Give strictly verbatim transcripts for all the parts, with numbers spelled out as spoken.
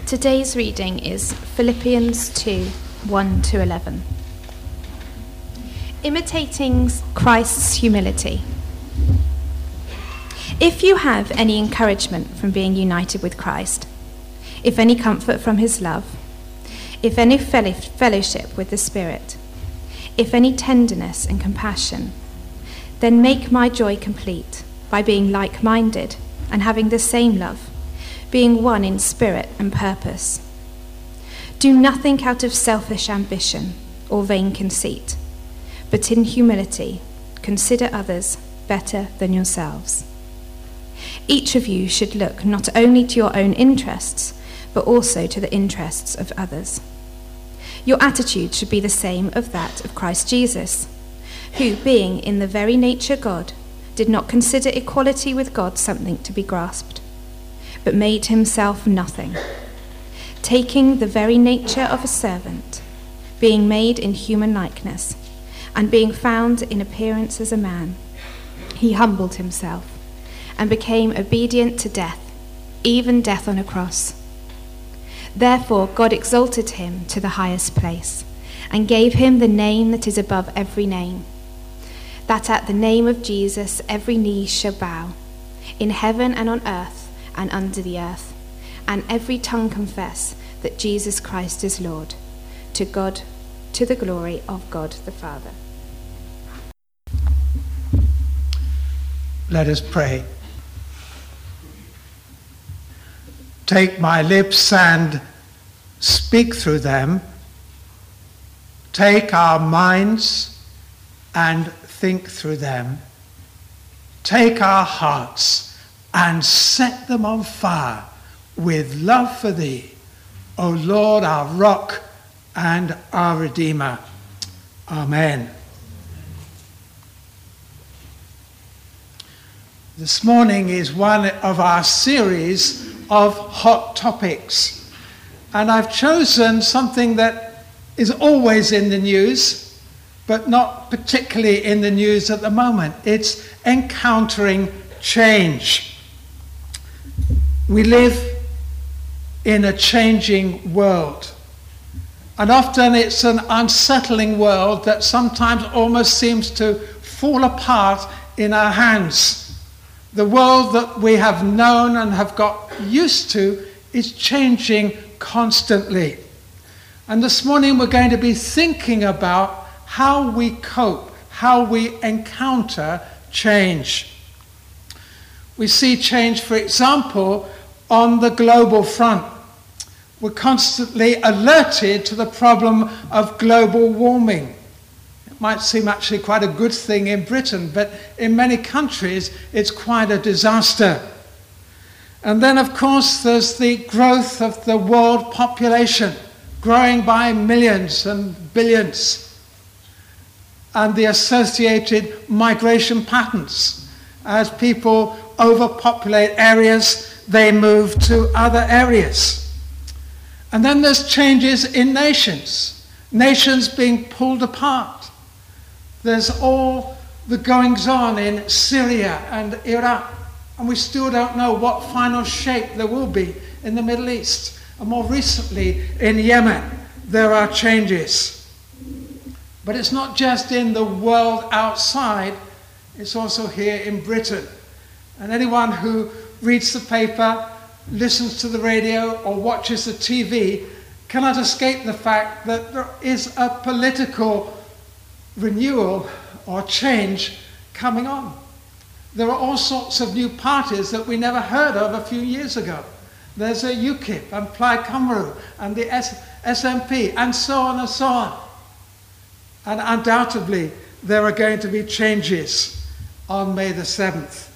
Today's reading is Philippians two, one to eleven. Imitating Christ's humility. If you have any encouragement from being united with Christ, if any comfort from his love, if any fellowship with the Spirit, if any tenderness and compassion, then make my joy complete by being like-minded and having the same love, being one in spirit and purpose. Do nothing out of selfish ambition or vain conceit, but in humility consider others better than yourselves. Each of you should look not only to your own interests, but also to the interests of others. Your attitude should be the same of that of Christ Jesus, who, being in the very nature God, did not consider equality with God something to be grasped, but made himself nothing, taking the very nature of a servant, being made in human likeness, and being found in appearance as a man, he humbled himself and became obedient to death, even death on a cross. Therefore God exalted him to the highest place and gave him the name that is above every name, that at the name of Jesus every knee shall bow, in heaven and on earth and under the earth, and every tongue confess that Jesus Christ is Lord, to God, to the glory of God the Father. Let us pray. Take my lips and speak through them. Take our minds and think through them. Take our hearts and set them on fire with love for thee, O Lord, our rock and our Redeemer. Amen. This morning is one of our series of hot topics, and I've chosen something that is always in the news, but not particularly in the news at the moment. It's encountering change. We live in a changing world, and often it's an unsettling world that sometimes almost seems to fall apart in our hands. The world that we have known and have got used to is changing constantly. And this morning we're going to be thinking about how we cope, how we encounter change. We see change, for example, on the global front. We're constantly alerted to the problem of global warming. It might seem actually quite a good thing in Britain, but in many countries it's quite a disaster. And then, of course, there's the growth of the world population, growing by millions and billions, and the associated migration patterns. As people overpopulate areas, they move to other areas. And then there's changes in nations, nations being pulled apart. There's all the goings on in Syria and Iraq, and we still don't know what final shape there will be in the Middle East. And more recently in Yemen, there are changes. But it's not just in the world outside, it's also here in Britain. And anyone who reads the paper, listens to the radio, or watches the T V cannot escape the fact that there is a political renewal or change coming on. There are all sorts of new parties that we never heard of a few years ago. There's a UKIP and Plaid Cymru and the S N P and so on and so on. And undoubtedly there are going to be changes on May the seventh.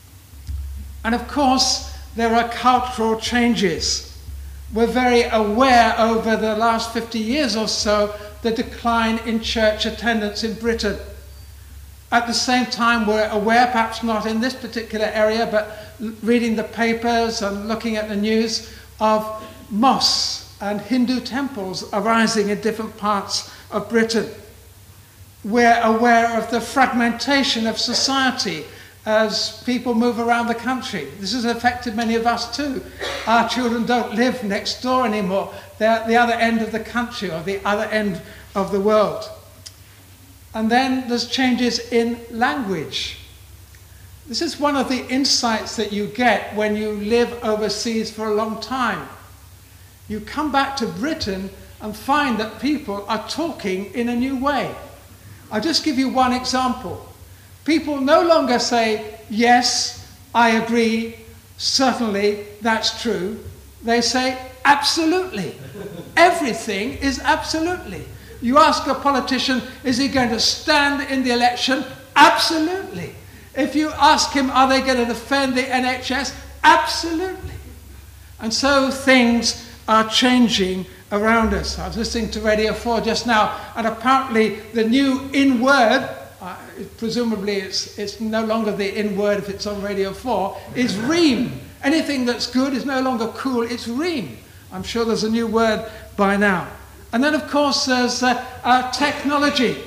And of course, there are cultural changes. We're very aware over the last fifty years or so the decline in church attendance in Britain. At the same time, we're aware, perhaps not in this particular area, but reading the papers and looking at the news, of mosques and Hindu temples arising in different parts of Britain. We're aware of the fragmentation of society as people move around the country. This has affected many of us too. Our children don't live next door anymore. They're at the other end of the country or the other end of the world. And then there's changes in language. This is one of the insights that you get when you live overseas for a long time. You come back to Britain and find that people are talking in a new way. I'll just give you one example. People no longer say, yes, I agree, certainly, that's true. They say, absolutely. Everything is absolutely. You ask a politician, is he going to stand in the election? Absolutely. If you ask him, are they going to defend the N H S? Absolutely. And so things are changing around us. I was listening to Radio four just now, and apparently the new in word, uh, presumably it's, it's no longer the in word if it's on Radio four, is ream. Anything that's good is no longer cool, it's ream. I'm sure there's a new word by now. And then, of course, there's uh, uh, technology.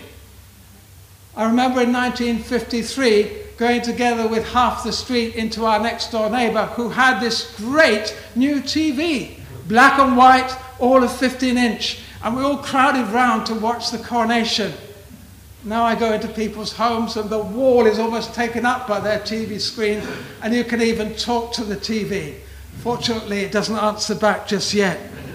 I remember in nineteen fifty-three going together with half the street into our next door neighbour who had this great new T V, black and white, all of fifteen inch, and we all crowded round to watch the coronation. Now I go into people's homes and the wall is almost taken up by their T V screen, and you can even talk to the T V. Fortunately, it doesn't answer back just yet.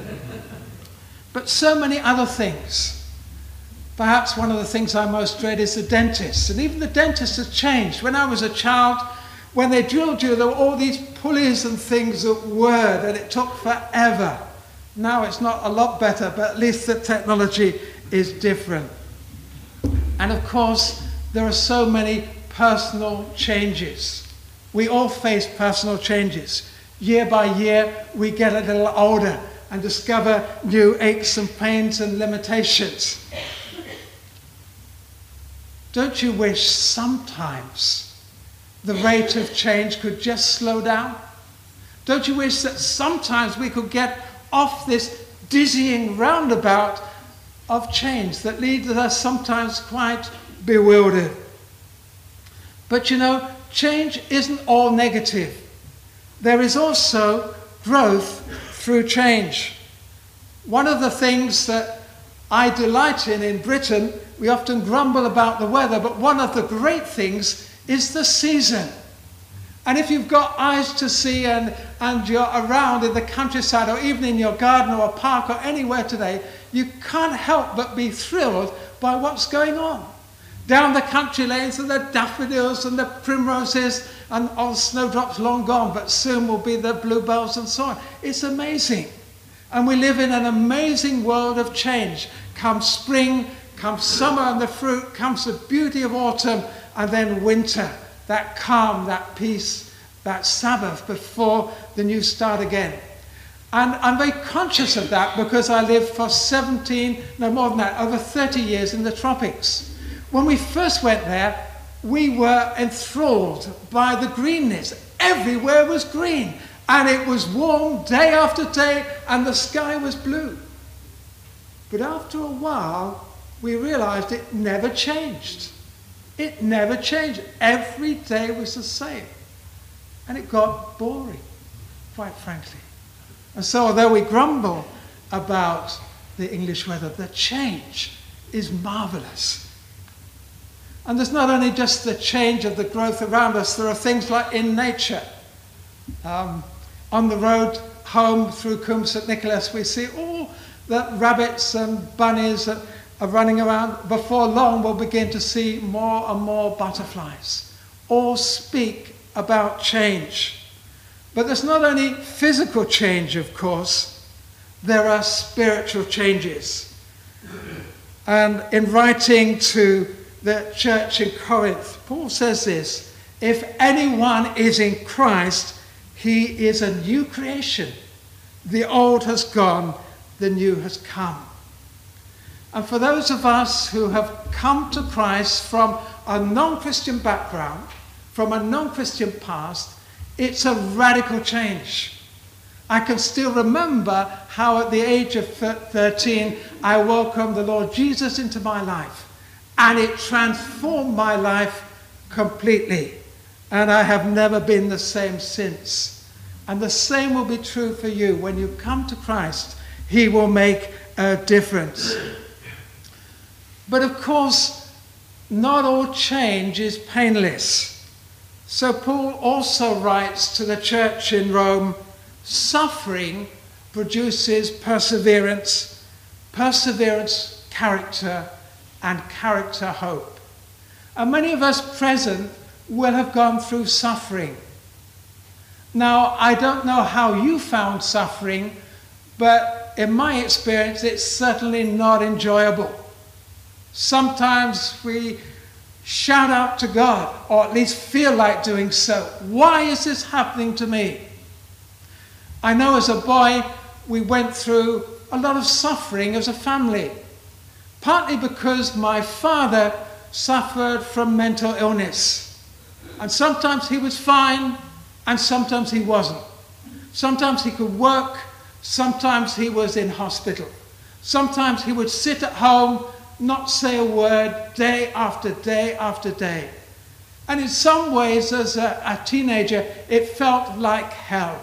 But so many other things. Perhaps one of the things I most dread is the dentist. And even the dentist has changed. When I was a child, when they drilled you, there were all these pulleys and things that whirred, and it took forever. Now it's not a lot better, but at least the technology is different. And of course, there are so many personal changes. We all face personal changes. Year by year, we get a little older and discover new aches and pains and limitations. Don't you wish sometimes the rate of change could just slow down? Don't you wish that sometimes we could get off this dizzying roundabout of change that leads us sometimes quite bewildered? But you know, change isn't all negative. There is also growth through change. One of the things that I delight in in Britain, we often grumble about the weather, but one of the great things is the season. And if you've got eyes to see and, and you're around in the countryside or even in your garden or a park or anywhere today, you can't help but be thrilled by what's going on. Down the country lanes are the daffodils and the primroses, and all snowdrops long gone, but soon will be the bluebells and so on. It's amazing. And we live in an amazing world of change. Comes spring, comes summer and the fruit, comes the beauty of autumn, and then winter. That calm, that peace, that Sabbath before the new start again. And I'm very conscious of that because I lived for seventeen, no more than that, over thirty years in the tropics. When we first went there, we were enthralled by the greenness. Everywhere was green, and it was warm day after day, and the sky was blue. But after a while, we realized it never changed. It never changed. Every day was the same. And it got boring, quite frankly. And so although we grumble about the English weather, the change is marvelous. And there's not only just the change of the growth around us, there are things like in nature. Um, on the road home through Coombe St Nicholas, we see all the rabbits and bunnies that are running around. Before long, we'll begin to see more and more butterflies. All speak about change. But there's not only physical change, of course, there are spiritual changes. And in writing to the church in Corinth, Paul says this: if anyone is in Christ, he is a new creation. The old has gone, the new has come. And for those of us who have come to Christ from a non-Christian background, from a non-Christian past, it's a radical change. I can still remember how at the age of thirteen, I welcomed the Lord Jesus into my life. And it transformed my life completely. and I have never been the same since. And the same will be true for you. When you come to Christ, he will make a difference. But of course, not all change is painless. So Paul also writes to the church in Rome, suffering produces perseverance, perseverance, character, and character, hope. And many of us present will have gone through suffering. Now, I don't know how you found suffering, but in my experience, it's certainly not enjoyable. Sometimes we shout out to God, or at least feel like doing so. Why is this happening to me? I know as a boy, we went through a lot of suffering as a family, partly because my father suffered from mental illness. And sometimes he was fine, and sometimes he wasn't. Sometimes he could work, sometimes he was in hospital. Sometimes he would sit at home, not say a word, day after day after day. And in some ways, as a, a teenager, it felt like hell.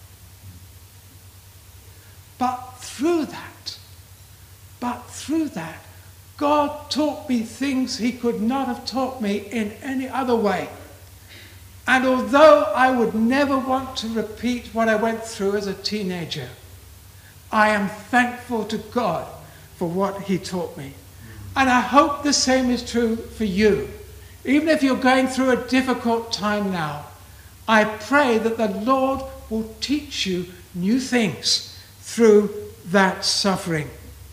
But through that, but through that, God taught me things he could not have taught me in any other way. And although I would never want to repeat what I went through as a teenager, I am thankful to God for what he taught me. And I hope the same is true for you. Even if you're going through a difficult time now, I pray that the Lord will teach you new things through that suffering.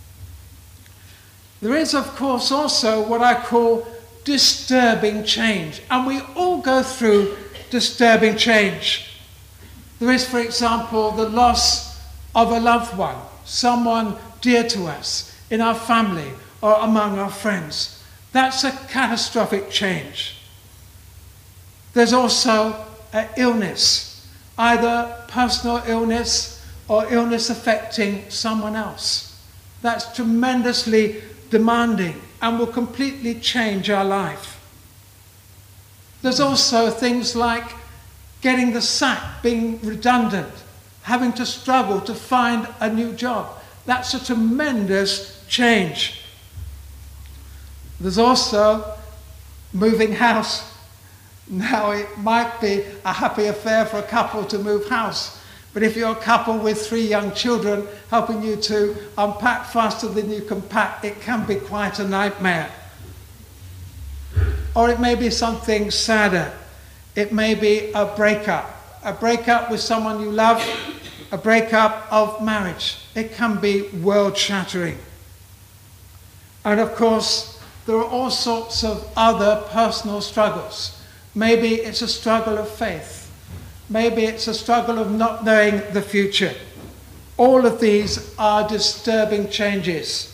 There is, of course, also what I call disturbing change. And we all go through disturbing change. There is, for example, the loss of a loved one, someone dear to us in our family or among our friends. That's a catastrophic change. There's also an illness, either personal illness or illness affecting someone else. That's tremendously demanding and will completely change our life. There's also things like getting the sack, being redundant, having to struggle to find a new job. That's a tremendous change. There's also moving house. Now, it might be a happy affair for a couple to move house, but if you're a couple with three young children helping you to unpack faster than you can pack, it can be quite a nightmare. Or it may be something sadder. It may be a breakup. A breakup with someone you love, a breakup of marriage. It can be world-shattering. And of course, there are all sorts of other personal struggles. Maybe it's a struggle of faith. Maybe it's a struggle of not knowing the future. All of these are disturbing changes.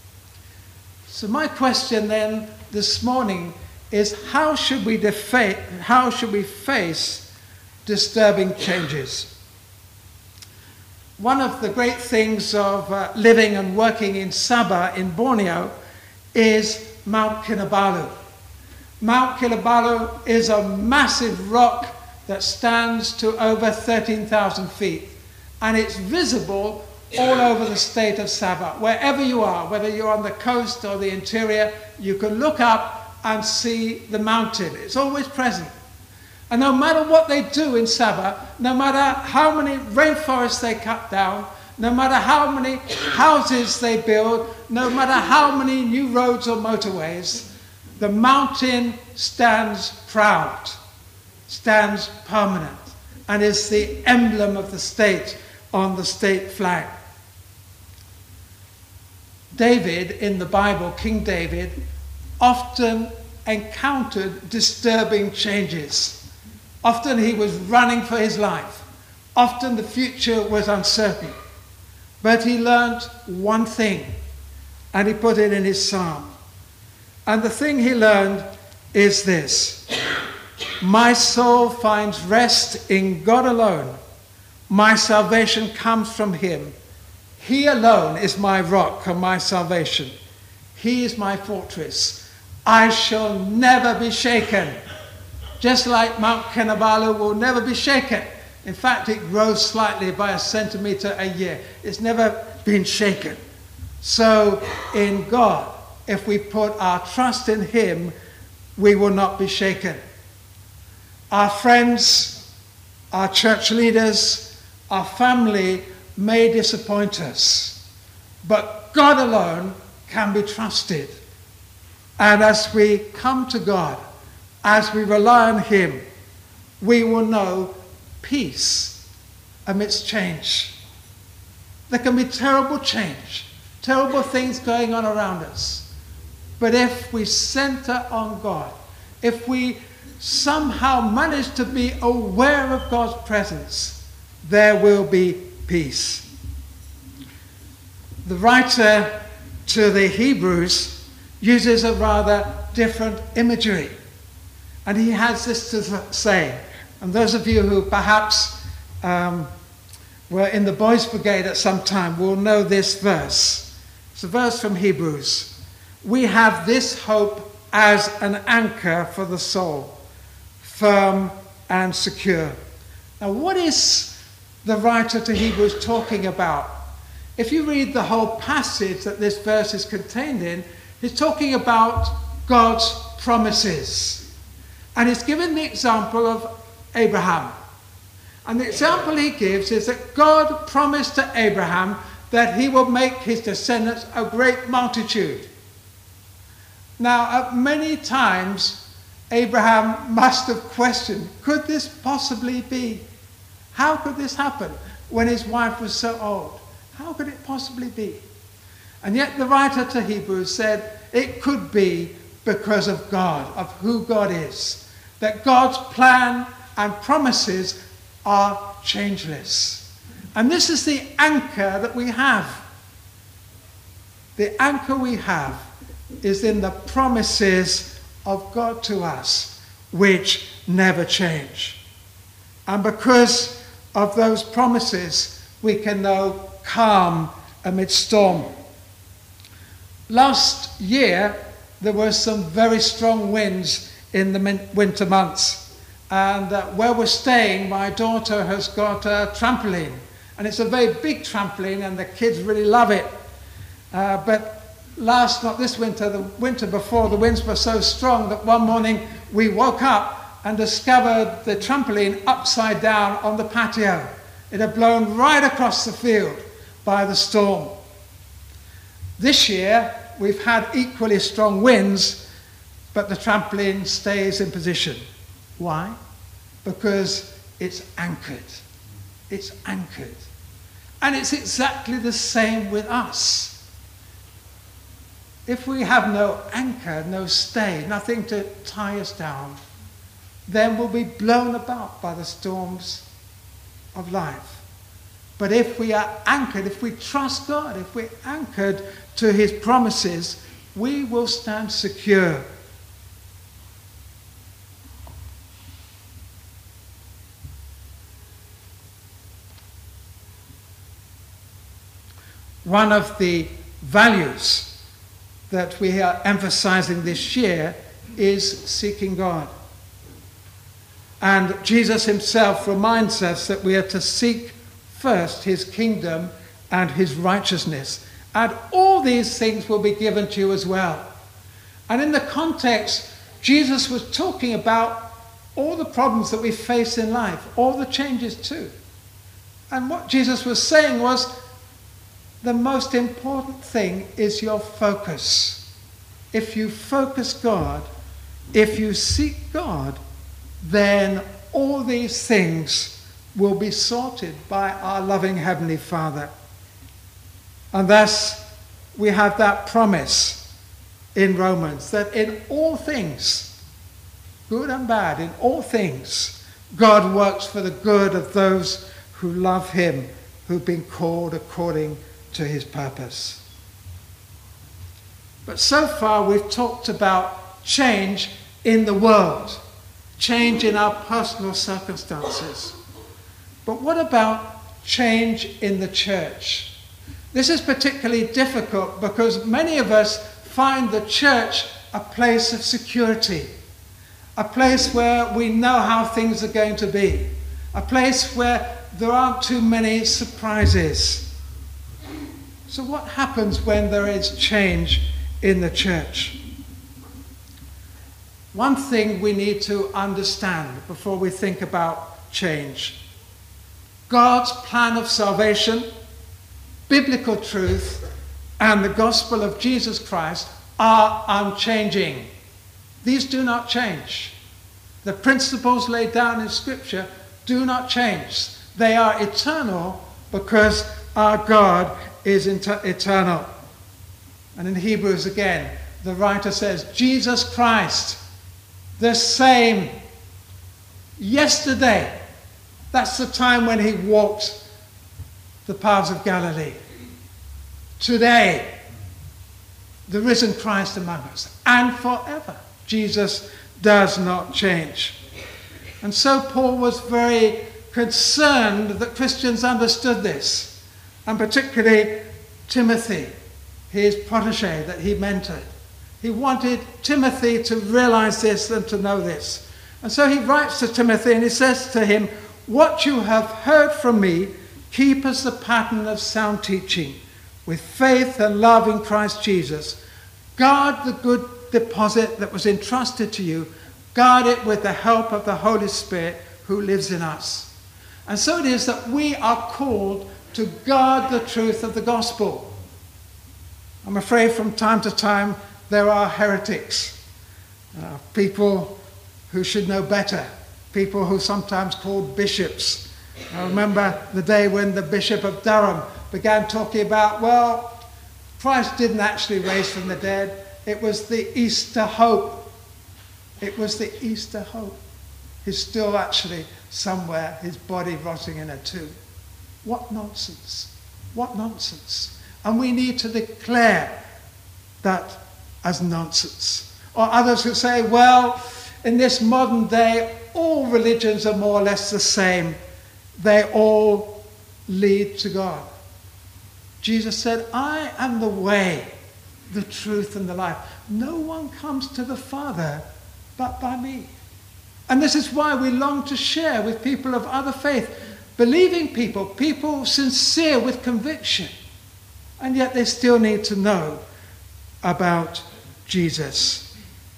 So my question then this morning is, how should we defa- how should we face disturbing changes? One of the great things of uh, living and working in Sabah in Borneo is Mount Kinabalu. Mount Kinabalu is a massive rock that stands to over thirteen thousand feet, and it's visible all over the state of Sabah. Wherever you are, whether you're on the coast or the interior, you can look up and see the mountain. It's always present. And no matter what they do in Sabah, no matter how many rainforests they cut down, no matter how many houses they build, no matter how many new roads or motorways, the mountain stands proud, stands permanent, and is the emblem of the state on the state flag. David in the Bible, King David, often encountered disturbing changes. Often he was running for his life. Often the future was uncertain. But he learned one thing, and he put it in his psalm. And the thing he learned is this: my soul finds rest in God alone. My salvation comes from him. He alone is my rock and my salvation. He is my fortress. I shall never be shaken. just like Mount Kinabalu will never be shaken. In fact, it grows slightly by a centimeter a year. It's never been shaken. So in God, if we put our trust in him, we will not be shaken. Our friends, our church leaders, our family may disappoint us, but God alone can be trusted. And as we come to God, as we rely on him, we will know peace amidst change. There can be terrible change, terrible things going on around us. But if we center on God, if we somehow manage to be aware of God's presence, there will be peace. The writer to the Hebrews uses a rather different imagery. And he has this to say, and those of you who perhaps um, were in the Boys' Brigade at some time will know this verse. It's a verse from Hebrews. We have this hope as an anchor for the soul, firm and secure. Now, what is the writer to Hebrews talking about? If you read the whole passage that this verse is contained in, he's talking about God's promises. And he's given the example of Abraham. And the example he gives is that God promised to Abraham that he will make his descendants a great multitude. Now, many times, Abraham must have questioned, could this possibly be? How could this happen when his wife was so old? How could it possibly be? And yet the writer to Hebrews said it could be because of God, of who God is. That God's plan and promises are changeless. And this is the anchor that we have. The anchor we have is in the promises of God to us, which never change. And because of those promises, we can know calm amidst storm. Last year, there were some very strong winds in the winter months. And uh, where we're staying, my daughter has got a trampoline. And it's a very big trampoline, and the kids really love it. Uh, but last, not this winter, the winter before, the winds were so strong that one morning we woke up and discovered the trampoline upside down on the patio. It had blown right across the field by the storm. This year, we've had equally strong winds, but the trampoline stays in position. Why? Because it's anchored. It's anchored. And it's exactly the same with us. If we have no anchor, no stay, nothing to tie us down, then we'll be blown about by the storms of life. But if we are anchored, if we trust God, if we're anchored to his promises, we will stand secure. One of the values that we are emphasizing this year is seeking God. And Jesus himself reminds us that we are to seek first his kingdom and his righteousness. And all these things will be given to you as well. And in the context, Jesus was talking about all the problems that we face in life, all the changes too. And what Jesus was saying was, the most important thing is your focus. If you focus God, if you seek God, then all these things will be sorted by our loving Heavenly Father. And thus, we have that promise in Romans that in all things, good and bad, in all things, God works for the good of those who love him, who've been called according to his purpose. But so far we've talked about change in the world, change in our personal circumstances. But what about change in the church? This is particularly difficult because many of us find the church a place of security, a place where we know how things are going to be, a place where there aren't too many surprises. So what happens when there is change in the church? One thing we need to understand before we think about change: God's plan of salvation, biblical truth, and the gospel of Jesus Christ are unchanging. These do not change. The principles laid down in Scripture do not change. They are eternal because our God is inter- eternal. And in Hebrews again, the writer says, Jesus Christ, the same yesterday. That's the time when he walked the paths of Galilee. Today, the risen Christ among us, and forever. Jesus does not change. And so Paul was very concerned that Christians understood this, and particularly Timothy, his protege that he mentored. He wanted Timothy to realize this and to know this. And so he writes to Timothy and he says to him, "What you have heard from me, keep as the pattern of sound teaching, with faith and love in Christ Jesus. Guard the good deposit that was entrusted to you. Guard it with the help of the Holy Spirit who lives in us." And so it is that we are called to guard the truth of the gospel. I'm afraid from time to time there are heretics, uh, people who should know better, people who sometimes called bishops. I remember the day when the Bishop of Durham began talking about, well, Christ didn't actually raise from the dead. It was the Easter hope. It was the Easter hope. He's still actually somewhere, his body rotting in a tomb. What nonsense. What nonsense. And we need to declare that as nonsense. Or others who say, well, in this modern day, all religions are more or less the same. They all lead to God. Jesus said, I am the way, the truth, and the life. No one comes to the Father but by me. And this is why we long to share with people of other faith, believing people, people sincere with conviction. And yet they still need to know about Jesus.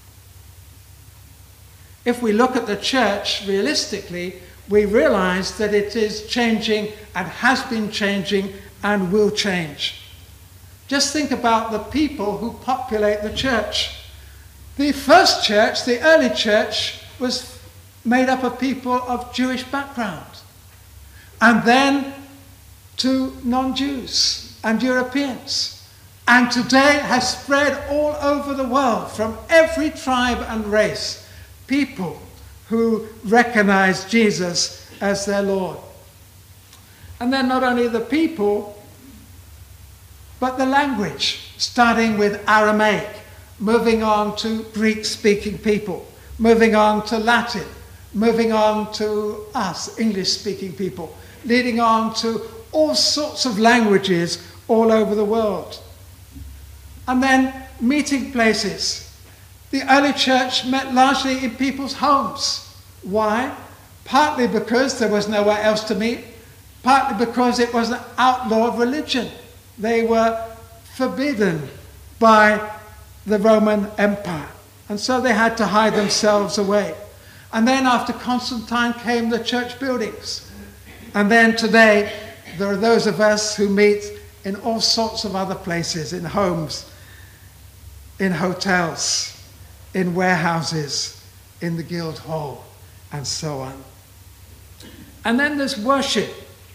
If we look at the church realistically, we realize that it is changing and has been changing and will change. Just think about the people who populate the church. The first church, the early church, was made up of people of Jewish background. And then to non-Jews and Europeans. And today has spread all over the world from every tribe and race. People who recognize Jesus as their Lord. And then not only the people, but the language, starting with Aramaic, moving on to Greek-speaking people, moving on to Latin, moving on to us, English-speaking people, leading on to all sorts of languages all over the world. And then meeting places. The early church met largely in people's homes. Why? Partly because there was nowhere else to meet, partly because it was an outlawed religion. They were forbidden by the Roman Empire. And so they had to hide themselves away. And then after Constantine came the church buildings. And then today there are those of us who meet in all sorts of other places, in homes, in hotels, in warehouses, in the Guildhall, and so on. And then there's worship.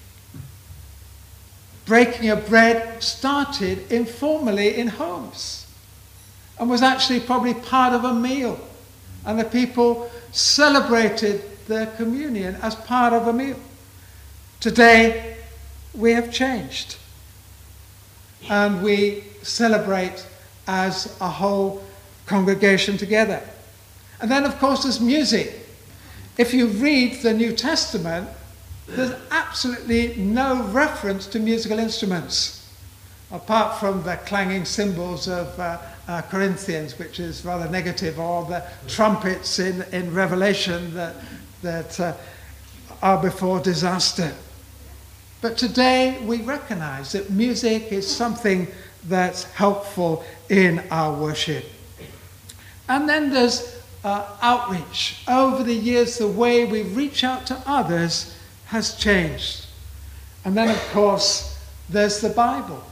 Breaking of bread started informally in homes and was actually probably part of a meal. And the people celebrated their communion as part of a meal. Today, we have changed. And we celebrate as a whole congregation together. And then, of course, there's music. If you read the New Testament, there's absolutely no reference to musical instruments. apart from the clanging cymbals of uh, uh, Corinthians, which is rather negative, or the trumpets in, in Revelation that, that uh, are before disaster. But today we recognize that music is something that's helpful in our worship. And then there's uh, outreach. Over the years, the way we reach out to others has changed. And then, of course, there's the Bible.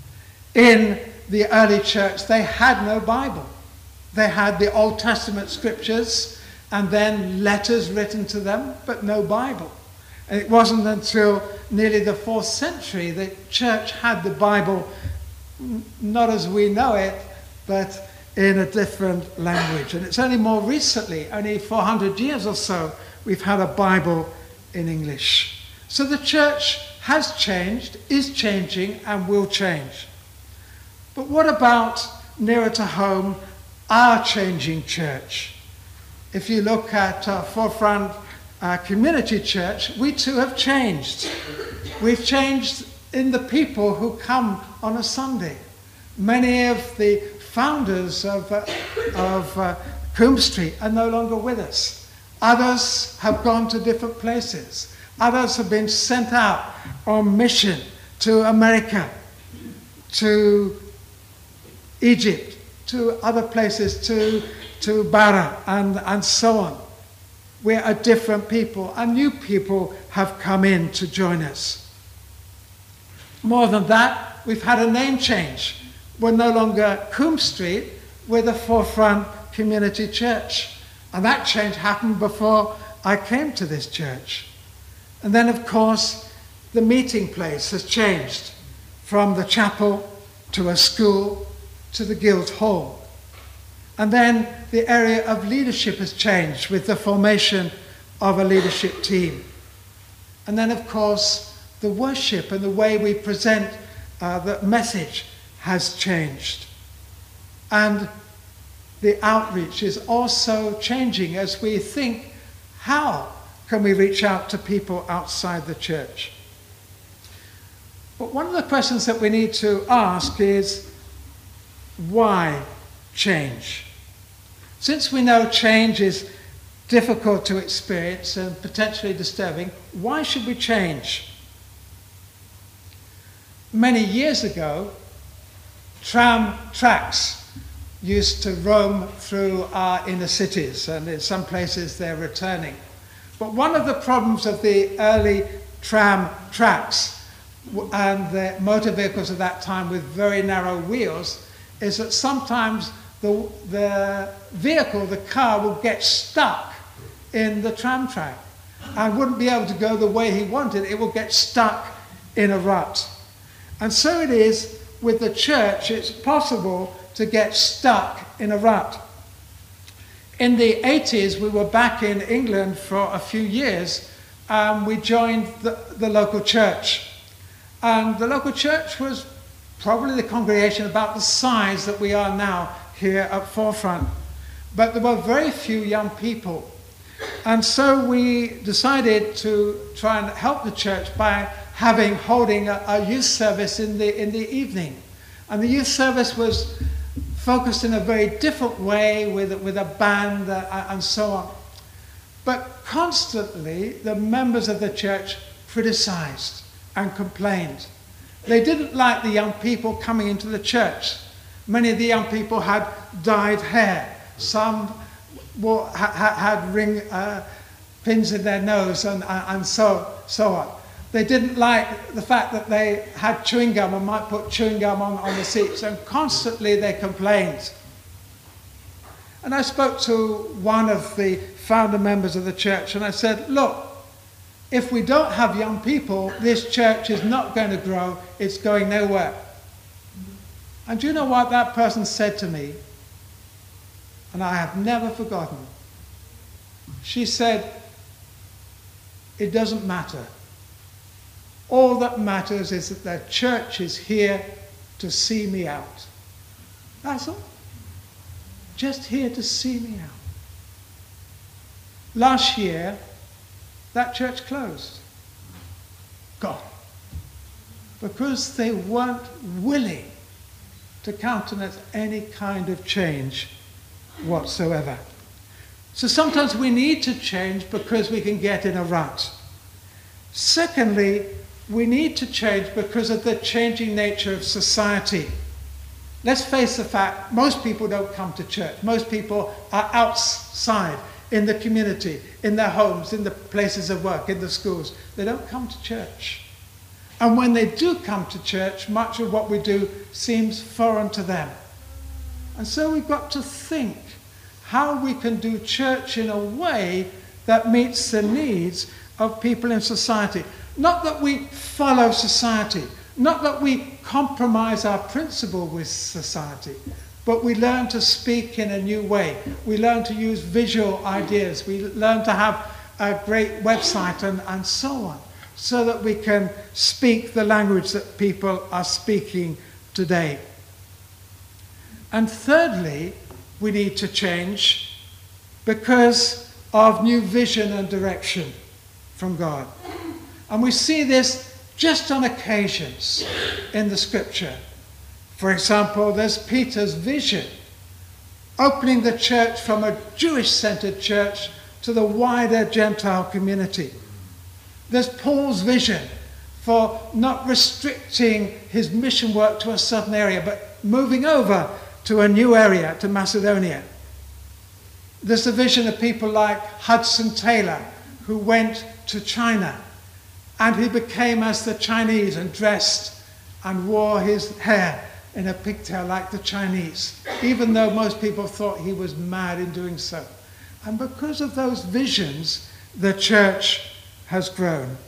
In the early church, they had no Bible. They had the Old Testament scriptures and then letters written to them, but no Bible. And it wasn't until nearly the fourth century that church had the Bible, not as we know it, but in a different language. And it's only more recently, only four hundred years or so, we've had a Bible in English. So the church has changed, is changing, and will change. But what about, nearer to home, our changing church? If you look at uh, Forefront uh, Community Church, we too have changed. We've changed in the people who come on a Sunday. Many of the founders of, uh, of uh, Coombe Street are no longer with us. Others have gone to different places. Others have been sent out on mission to America, to Egypt, to other places, to, to Barra, and, and so on. We're a different people, and new people have come in to join us. More than that, we've had a name change. We're no longer Coombe Street, we're the Forefront Community Church. And that change happened before I came to this church. And then, of course, the meeting place has changed from the chapel to a school to the Guildhall. And then the area of leadership has changed with the formation of a leadership team. And then, of course, the worship and the way we present uh, the message has changed. And the outreach is also changing as we think, how can we reach out to people outside the church? But one of the questions that we need to ask is, why change? Since we know change is difficult to experience and potentially disturbing, why should we change? Many years ago, tram tracks used to roam through our inner cities, and in some places they're returning. But one of the problems of the early tram tracks and the motor vehicles of that time with very narrow wheels is that sometimes the, the vehicle, the car, will get stuck in the tram track and wouldn't be able to go the way he wanted. It will get stuck in a rut. And so it is with the church. It's possible to get stuck in a rut. In the eighties, we were back in England for a few years, and we joined the, the local church. And the local church was probably the congregation about the size that we are now here at Forefront. But there were very few young people. And so we decided to try and help the church by having, holding a, a youth service in the, in the evening. And the youth service was focused in a very different way with, with a band uh, and so on. But constantly, the members of the church criticized and complained. They didn't like the young people coming into the church. Many of the young people had dyed hair. Some wore, ha, had ring uh, pins in their nose and, and so, so on. They didn't like the fact that they had chewing gum and might put chewing gum on, on the seats, and constantly they complained. And I spoke to one of the founder members of the church, and I said, look, if we don't have young people, this church is not going to grow, it's going nowhere. And do you know what that person said to me? And I have never forgotten. She said, it doesn't matter. All that matters is that the church is here to see me out. That's all. Just here to see me out. Last year, that church closed. Gone. because they weren't willing to countenance any kind of change whatsoever. So sometimes we need to change because we can get in a rut. Secondly, we need to change because of the changing nature of society. Let's face the fact, most people don't come to church. Most people are outside in the community, in their homes, in the places of work, in the schools. They don't come to church. And when they do come to church, much of what we do seems foreign to them. And so we've got to think how we can do church in a way that meets the needs of people in society. Not that we follow society, not that we compromise our principle with society, but we learn to speak in a new way. We learn to use visual ideas. We learn to have a great website and, and so on, so that we can speak the language that people are speaking today. And thirdly, we need to change because of new vision and direction from God. And we see this just on occasions in the scripture. For example, there's Peter's vision, opening the church from a Jewish-centered church to the wider Gentile community. There's Paul's vision for not restricting his mission work to a certain area, but moving over to a new area, to Macedonia. There's the vision of people like Hudson Taylor, who went to China, and he became as the Chinese and dressed and wore his hair in a pigtail like the Chinese, even though most people thought he was mad in doing so. And because of those visions, the church has grown.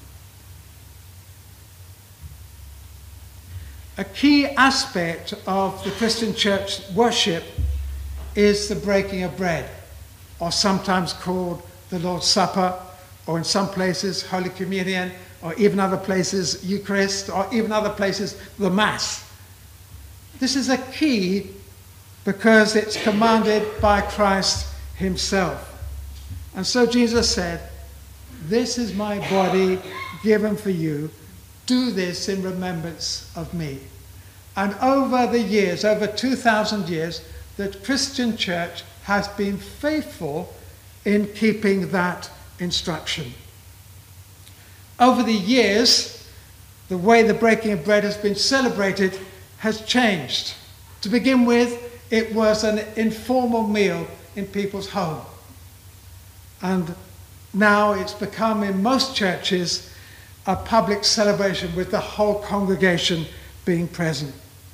A key aspect of the Christian church worship is the breaking of bread, or sometimes called the Lord's Supper, or in some places Holy Communion, or even other places Eucharist, or even other places the Mass. This is a key because it's commanded by Christ himself. And so Jesus said, "This is my body given for you. Do this in remembrance of me." And over the years, over two thousand years, the Christian church has been faithful in keeping that instruction. Over the years, the way the breaking of bread has been celebrated has changed. To begin with, it was an informal meal in people's home. And now it's become, in most churches, a public celebration with the whole congregation being present.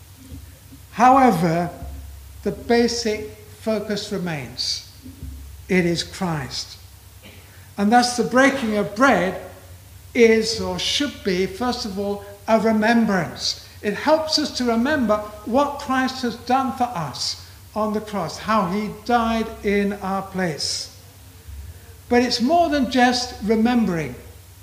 However, the basic focus remains. It is Christ. And thus the breaking of bread is, or should be, first of all, a remembrance. It helps us to remember what Christ has done for us on the cross, how he died in our place. But it's more than just remembering.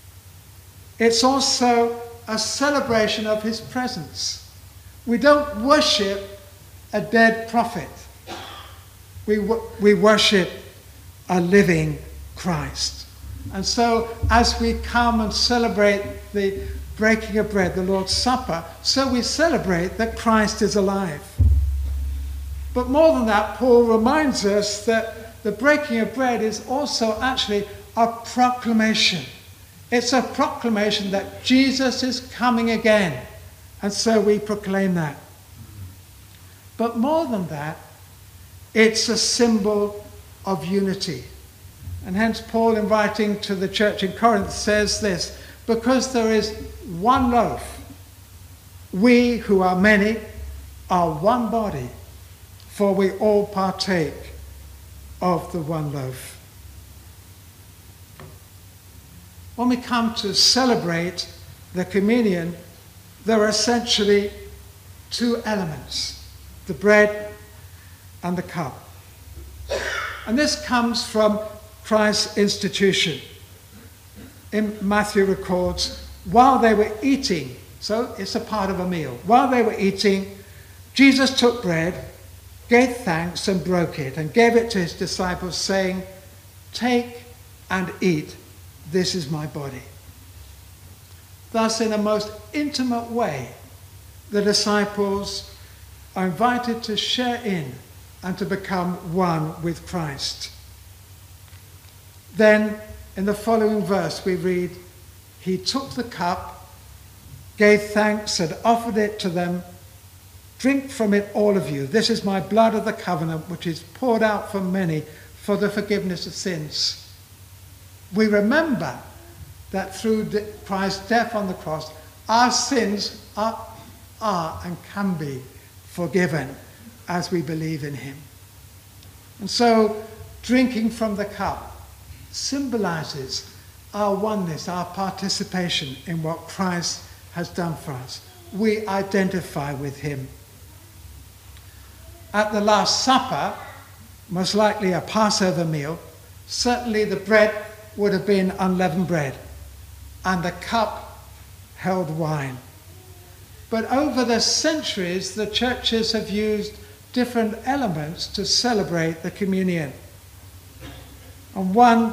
It's also a celebration of his presence. We don't worship a dead prophet. We, we worship a living Christ. And so as we come and celebrate the breaking of bread, the Lord's Supper, so we celebrate that Christ is alive. But more than that, Paul reminds us that the breaking of bread is also actually a proclamation. It's a proclamation that Jesus is coming again. And so we proclaim that. But more than that, it's a symbol of unity. And hence Paul, in writing to the church in Corinth, says this: because there is one loaf, we who are many are one body, for we all partake of the one loaf. When we come to celebrate the communion, there are essentially two elements: the bread and the cup. And this comes from Christ's institution. In Matthew records, while they were eating, so it's a part of a meal, while they were eating, Jesus took bread, gave thanks and broke it, and gave it to his disciples, saying, "Take and eat, this is my body." Thus, in a most intimate way, the disciples are invited to share in and to become one with Christ. Then, in the following verse, we read, "He took the cup, gave thanks, and offered it to them. 'Drink from it, all of you. This is my blood of the covenant, which is poured out for many for the forgiveness of sins.'" We remember that through Christ's death on the cross, our sins are, are and can be forgiven as we believe in him. And so, drinking from the cup symbolizes our oneness, our participation in what Christ has done for us. We identify with him. At the Last Supper, most likely a Passover meal, certainly the bread would have been unleavened bread, and the cup held wine. But over the centuries, the churches have used different elements to celebrate the communion. And one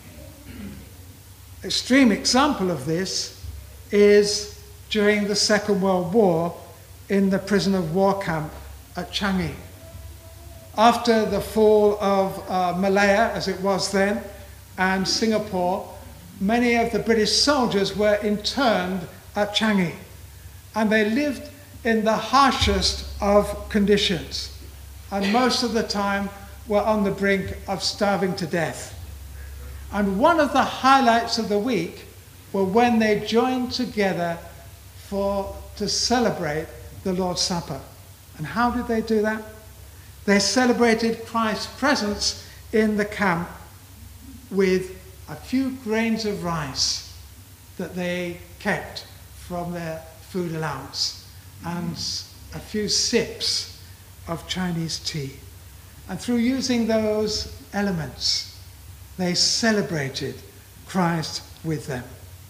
extreme example of this is during the Second World War in the prison of war camp at Changi. After the fall of uh, Malaya, as it was then, and Singapore, many of the British soldiers were interned at Changi, and they lived in the harshest of conditions, and most of the time were on the brink of starving to death. And one of the highlights of the week were when they joined together for to celebrate the Lord's Supper. And how did they do that? They celebrated Christ's presence in the camp with a few grains of rice that they kept from their food allowance and a few sips of Chinese tea. And through using those elements, they celebrated Christ with them.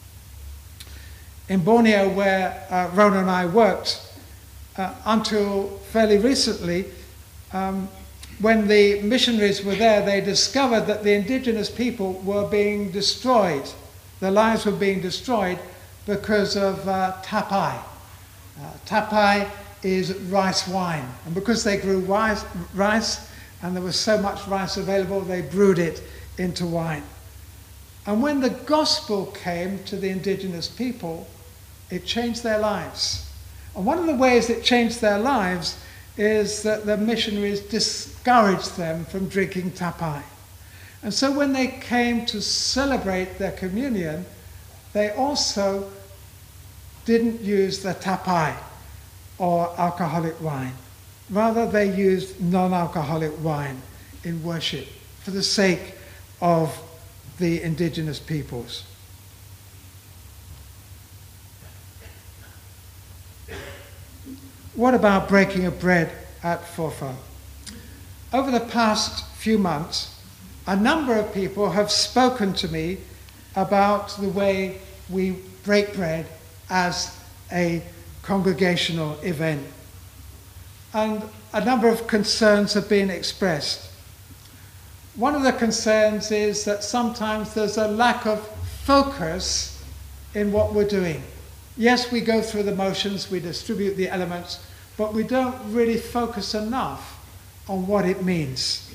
In Borneo, where uh, Rona and I worked, uh, until fairly recently, um, when the missionaries were there, they discovered that the indigenous people were being destroyed. Their lives were being destroyed because of uh, tapai. Uh, tapai is rice wine. And because they grew rice, rice and there was so much rice available, they brewed it into wine. And when the gospel came to the indigenous people, it changed their lives. And one of the ways it changed their lives is that the missionaries discouraged them from drinking tapai. And so when they came to celebrate their communion, they also didn't use the tapai or alcoholic wine. Rather, they used non-alcoholic wine in worship for the sake of the indigenous peoples. What about breaking of bread at Forfar? Over the past few months, a number of people have spoken to me about the way we break bread as a congregational event. And a number of concerns have been expressed. One of the concerns is that sometimes there's a lack of focus in what we're doing. Yes, we go through the motions, we distribute the elements, but we don't really focus enough on what it means.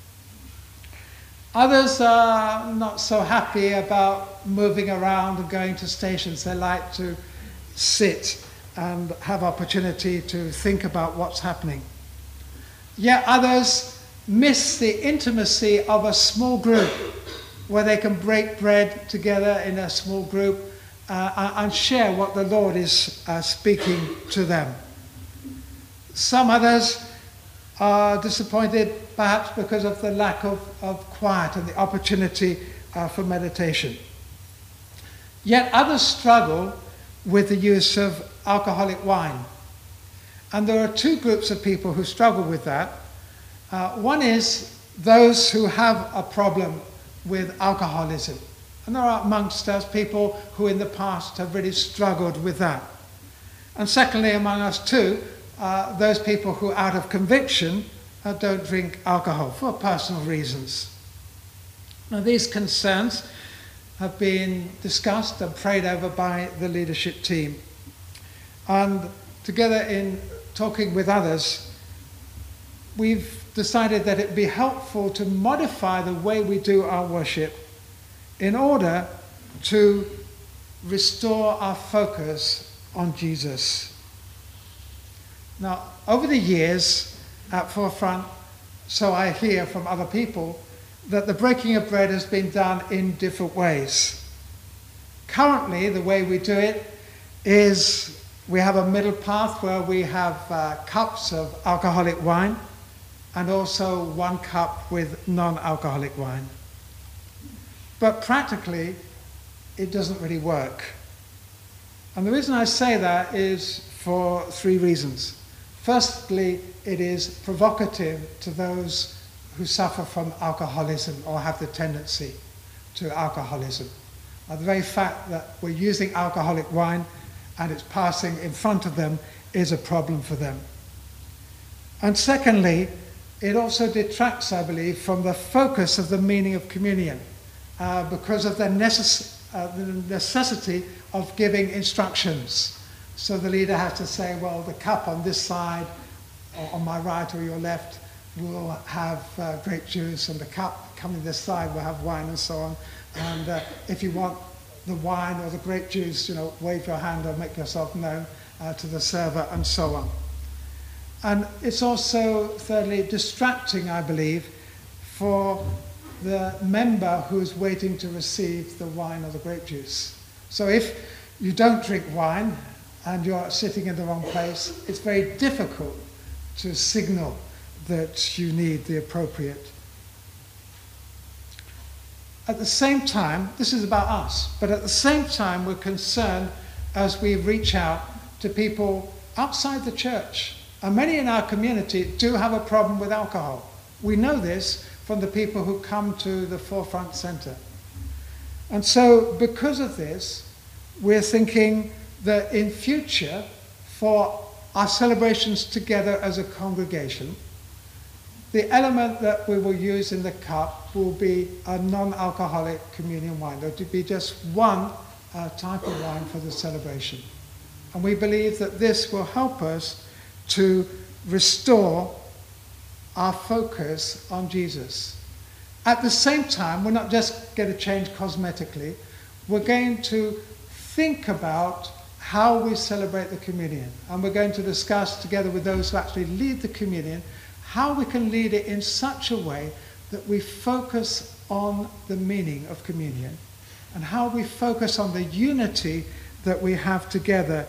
Others are not so happy about moving around and going to stations. They like to sit and have opportunity to think about what's happening. Yet others miss the intimacy of a small group where they can break bread together in a small group uh, and share what the Lord is uh, speaking to them. Some others are disappointed perhaps because of the lack of, of quiet and the opportunity uh, for meditation. Yet others struggle with the use of alcoholic wine. And there are two groups of people who struggle with that. Uh, one is those who have a problem with alcoholism. And there are amongst us people who in the past have really struggled with that. And secondly, among us too, uh, those people who out of conviction uh, don't drink alcohol for personal reasons. Now these concerns have been discussed and prayed over by the leadership team. And together in talking with others, we've decided that it would be helpful to modify the way we do our worship in order to restore our focus on Jesus. Now, over the years at Forefront, so I hear from other people, that the breaking of bread has been done in different ways. Currently, the way we do it is we have a middle path where we have uh, cups of alcoholic wine and also one cup with non-alcoholic wine. But practically, it doesn't really work. And the reason I say that is for three reasons. Firstly, it is provocative to those who suffer from alcoholism or have the tendency to alcoholism. Now, the very fact that we're using alcoholic wine and it's passing in front of them is a problem for them. And secondly, it also detracts, I believe, from the focus of the meaning of communion uh, because of the, necess- uh, the necessity of giving instructions. So the leader has to say, well, the cup on this side, or on my right or your left, will have uh, grape juice, and the cup coming this side will have wine, and so on. And uh, if you want the wine or the grape juice, you know, wave your hand or make yourself known uh, to the server, and so on. And it's also, thirdly, distracting, I believe, for the member who's waiting to receive the wine or the grape juice. So if you don't drink wine and you're sitting in the wrong place, it's very difficult to signal that you need the appropriate. At the same time, this is about us, but at the same time we're concerned as we reach out to people outside the church. And many in our community do have a problem with alcohol. We know this from the people who come to the Forefront Centre. And so because of this, we're thinking that in future, for our celebrations together as a congregation, the element that we will use in the cup will be a non-alcoholic communion wine. There will be just one uh, type of wine for the celebration. And we believe that this will help us to restore our focus on Jesus. At the same time, we're not just going to change cosmetically, we're going to think about how we celebrate the communion. And we're going to discuss together with those who actually lead the communion how we can lead it in such a way that we focus on the meaning of communion and how we focus on the unity that we have together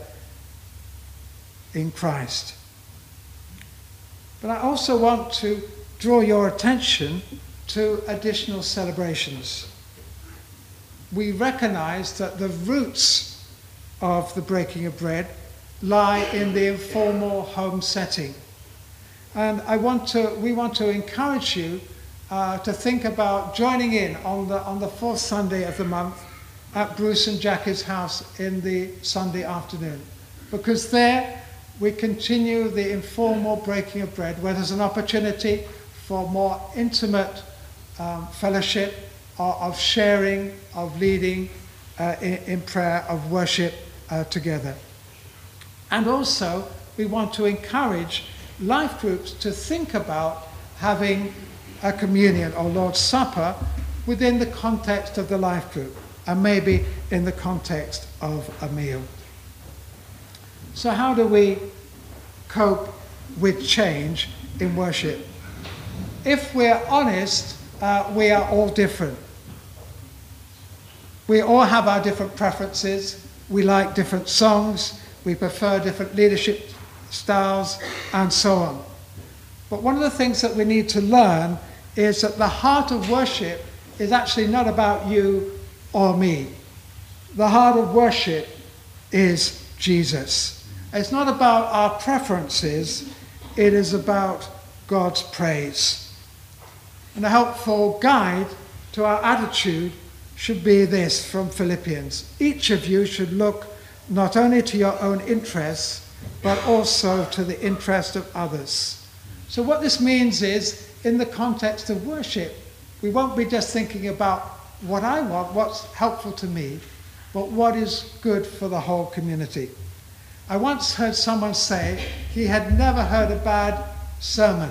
in Christ. But I also want to draw your attention to additional celebrations. We recognize that the roots of the breaking of bread lie in the informal home setting. And I want to, we want to encourage you uh, to think about joining in on the, on the fourth Sunday of the month at Bruce and Jackie's house in the Sunday afternoon. Because there we continue the informal breaking of bread where there's an opportunity for more intimate um, fellowship, of, of sharing, of leading uh, in, in prayer, of worship uh, together. And also we want to encourage life groups to think about having a communion or Lord's Supper within the context of the life group and maybe in the context of a meal. So how do we cope with change in worship? If we're honest, uh, we are all different. We all have our different preferences. We like different songs. We prefer different leadership styles, and so on. But one of the things that we need to learn is that the heart of worship is actually not about you or me. The heart of worship is Jesus. It's not about our preferences, it is about God's praise. And a helpful guide to our attitude should be this from Philippians. Each of you should look not only to your own interests, but also to the interest of others. So what this means is, in the context of worship, we won't be just thinking about what I want, what's helpful to me, but what is good for the whole community. I once heard someone say he had never heard a bad sermon.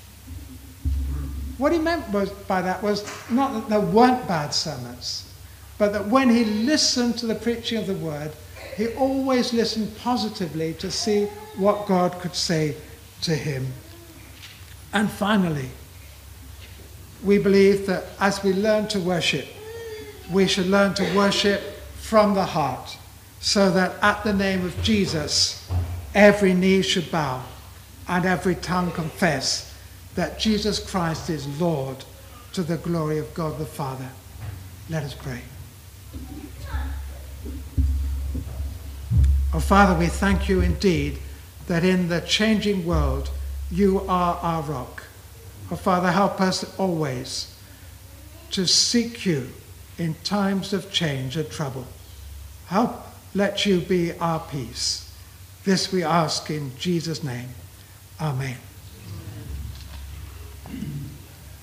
What he meant was, by that was not that there weren't bad sermons, but that when he listened to the preaching of the word, he always listened positively to see what God could say to him. And finally, we believe that as we learn to worship, we should learn to worship from the heart, so that at the name of Jesus, every knee should bow and every tongue confess that Jesus Christ is Lord, to the glory of God the Father. Let us pray. Oh, Father, we thank you indeed that in the changing world, you are our rock. Oh, Father, help us always to seek you in times of change and trouble. Help, let you be our peace. This we ask in Jesus' name. Amen.